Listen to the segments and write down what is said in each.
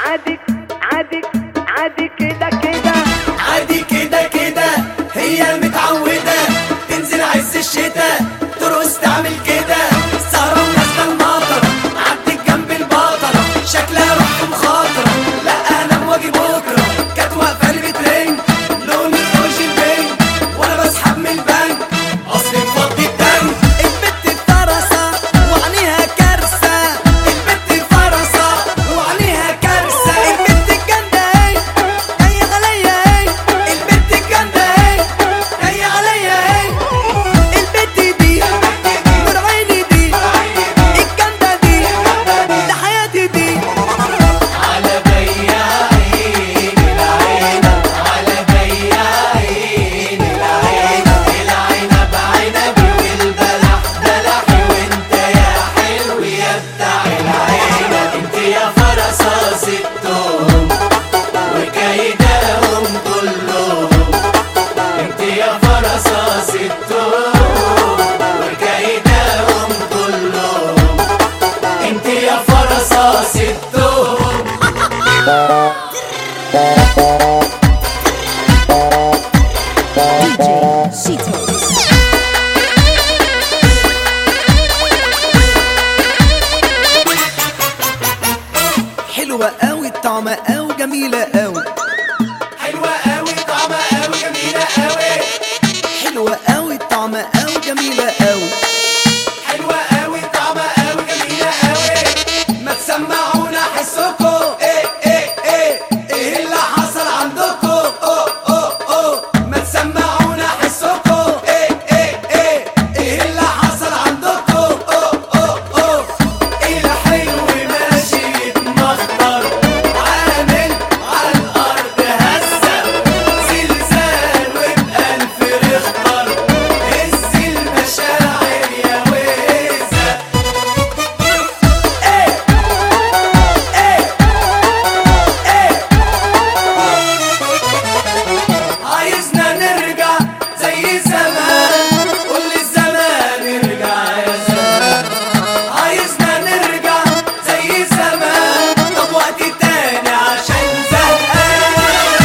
عادي عادي عادي كده كده عادي كده كده هي متعودة تنزل عز الشتا ترقص تعمل كده سهرة ونازلة المطرة عدت جنب البطلة شكلها روح مخاطرة لا انام واجي بكرة كانت واقفة لي بترن لون الروج البنك وانا بسحب من البنك اصل مفضي التانك البت الفرسة وعينيها كارثة البت الفرسة وعينيها كارثة البت الجامدة اهي جاية عليا اهي البت الجامدة اهي جاية عليا اهي البت دي نور عيني دي الجامدة دي ده حياتي دي على بياعين العين على بياعين العين العنب عنبي والبلح بلحي وانت يا حلو يا بتاع العين انت يا فرصة ستهم وكيدهم كلهم انت يا فرصة ستهم وكيدهم كلهم انت يا فرصة ستهم DJ Cheetos. حلوة قوي طعمة قوي جميلة قوي حلوة قوي طعمة قوي جميلة قوي حلوة قوي طعمة قوي جميلة قوي حلوة قوي طعمة قوي جميلة قوي ما تسمعونا حسكوا ايه اللي حصل عندكوا ما تسمعونا حسكوا ايه اللي حصل عندكوا الحلو ماشي يتمخطر عامل على الارض هزة زلزال وبألف رخطر هز المشاعر يا ويزة عايزنا نرجع زي زمان قول للزمان ارجع يا زمان عايزنا نرجع زي زمان طب وقت تاني عشان زهقان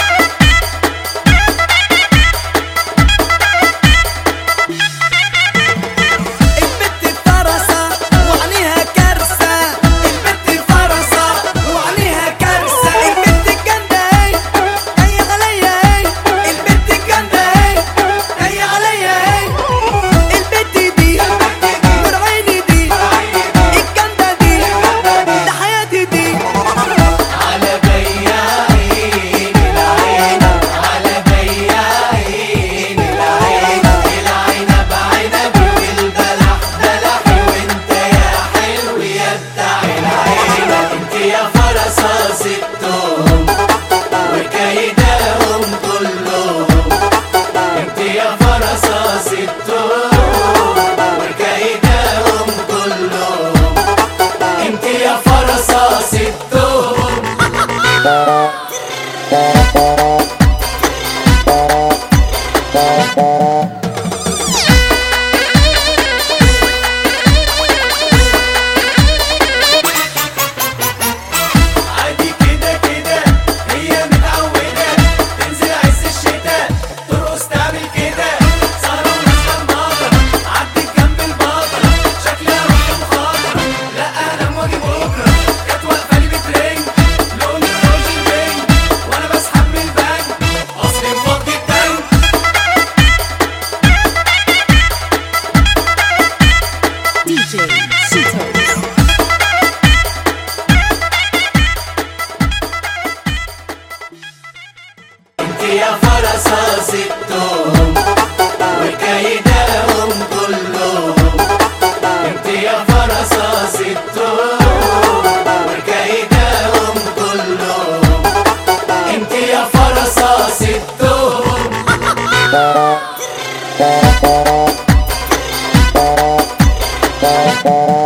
البت الفرسة وعينيها كارثة البت الفرسة وعينيها كارثة البت الجامدة اهي جاية عليا اهي البت الجامدة اهي جاية عليا اهي البت دي نور عيني دي الجامدة دي ده حياتي دي على بياعين العين على بياعين العين العنب عنبي والبلح بلحي وانت يا حلو يا بتاع العين انت يا فرصة ستهم وكيدهم كلهم انت يا فرصة ستهم وكيدهم كلهم انت يا فرصة ستهم عادي كده كده هي متعودة تنزل عز الشتا ترقص تعمل كده سهرة ونازلة المطرة عدت جنب البطلة شكلها روح مخاطرة لا انام واجي بكرة كانت واقفة لي بترن لون الروج البنك وانا بسحب من البنك اصل مفضي التانك DJ Cheetos. انت يا فرصة ستهم وكيدهم كلهم انت يا فرصة ستهم وكيدهم كلهم انت يا فرصة ستهم